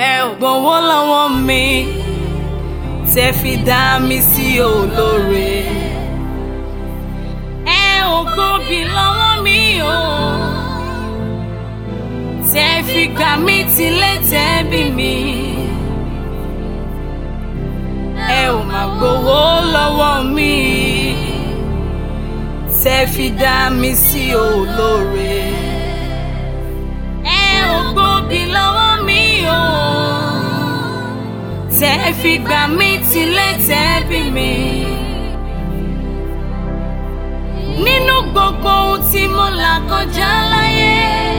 ẹ ò gbowó lọ́wọ́ mi tẹ́ fi dá mi sí olóore. Ẹ ò gbòbí lọ́wọ́ mi o tẹ́ fi gbà mí tilé tẹ́ bí mi. Ẹ ò má gbowó lọ́wọ́ mi tẹ́ fi dá mi sí olóore. Ẹ ò gbòbí lọ́wọ́ mi o tẹ́ fi gbà mí tilé tẹ́ bí mi. Nínú gbogbo ohun tí mo là kọjá láyé,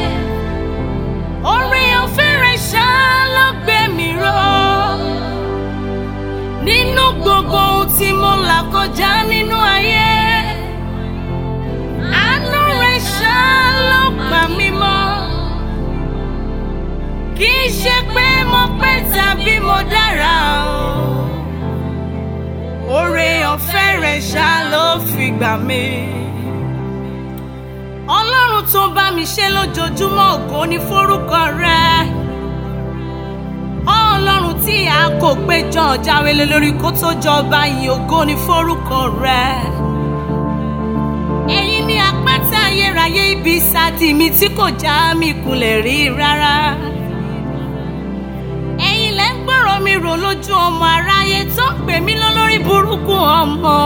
oore-ọ̀fẹ́ rẹ̀ ṣá ló gbé mi ró. Nínú gbogbo ohun tí mo là kọjá nínú ayé, àánú rẹ̀ ṣá ló gbà mí mọ́. Kì í ṣe pé mo pẹ́ tàbí mo dára o, oore-ọ̀fẹ́ rẹ̀ ṣá ló fi gbà mí. Ọlọ́run tó bá mi ṣe lójoojúmọ́, ògo ni forúkọ rẹ̀. Ọlọ́run tí a kò péjọ jáwé lé lórí kó tó jọba, yìn ògo ni forúkọ rẹ̀. Ẹ̀yin ni àpáta ayérayé, ibi ìsádi mi tí kò já mi kulẹ̀ rí rárá. Ẹ̀yin lẹ́ ń gbọ́rọ̀ mi rò lójú ọmọ aráyé tó ń pè mí lólórí burúkú ọmọ.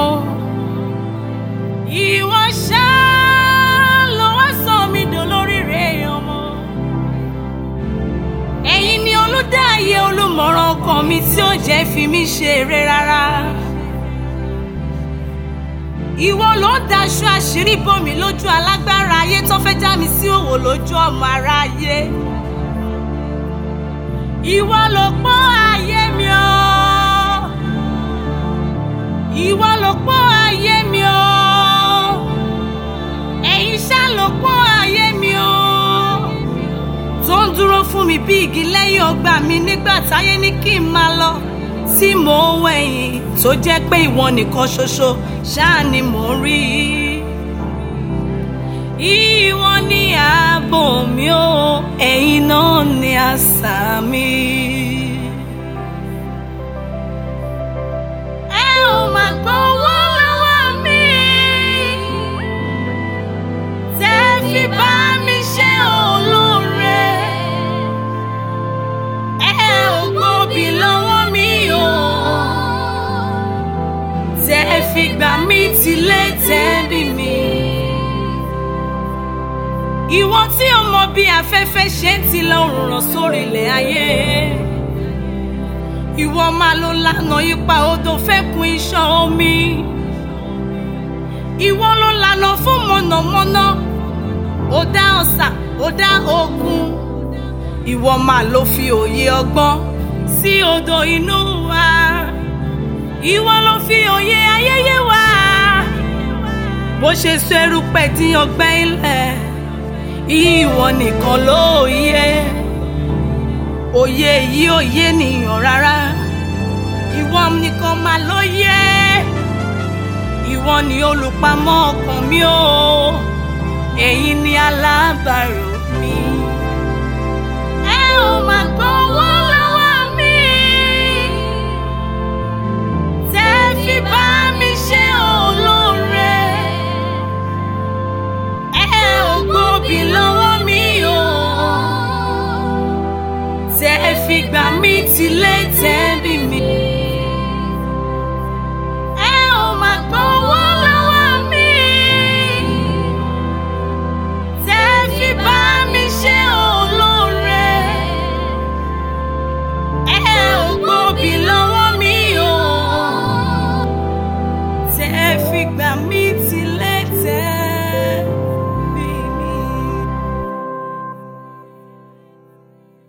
Ìwọ ṣá ló wá sọ mí dolóríire ọmọ. Ẹ̀yin ni olùdáyé, olùmọ̀ràn ọkàn mi tí ó jẹ́ fi mí ṣeré rárá. Ìwọ ló ń daṣọ àṣírí bò mí lójú alágbára ayé tó fẹ́ já mi sí òwò lójú ọmọ aráyé. Ìwọ ló pọ́n ayé mi o, ìwọ ló pọ́n ayé mi o, ẹ̀yin ṣá ló pọ́n ayé mi o, tó ń dúró fún mi bí igi lẹ́yìn ọgbà mi nígbà táyé ní kí n máa lọ tí mò ń wẹ̀yìn, tó jẹ́ pé ìwọ nìkan ṣoṣo ṣáà ni mò ń rí. Ìwọ ni ààbò mi o, ẹ̀yin náà ni asà mi. Ẹ ò má gbowó lọ́wọ́ mi tẹ́ fi bá mi ṣe olóore. Ẹ ò gbòbí lọ́wọ́ mi o tẹ́ fi gbà mí tilé tẹ́ bí mi. Ìwọ tí o mọ bí afẹ́fẹ́ ṣe ń ti lọ ràn sórí ilẹ̀ ayé. Ìwọ máa ló lànà ipa odò fẹ́kun iṣan omi. Ìwọ ló lànà fún mọ̀nàmọ́ná, ó dá ọ̀sà, ó dá òkun. Ìwọ máa ló fi òye ọgbọ́n sí odò inú wa. Ìwọ ló fi òye ayẹyẹ wa. Bó ṣe sọ erùpẹ̀ di ọgbẹ́ ilẹ̀, ìwọ nìkan ló yẹ. Òye yìí ò yé nìyàn rárá, ìwọ nìkan máa ló yẹ. Ìwọ ni olùpamọ́ ọkàn mi o, ẹ̀yin ni alábàárò mi. Ẹ ò má gbowó lọ́wọ́ mi tẹ́ fi bá mi ṣe olóore. Ẹ ò gbòbí lọ́wọ́ mi o tẹ́ fi gbà mí tilé tẹ́ bí mi. Ẹ ò má gbowó lọ́wọ́ mi tẹ́ fi bá mi ṣe olóore. Ẹ ò gbòbí lọ́wọ́ mi o tẹ́ fi gbà mí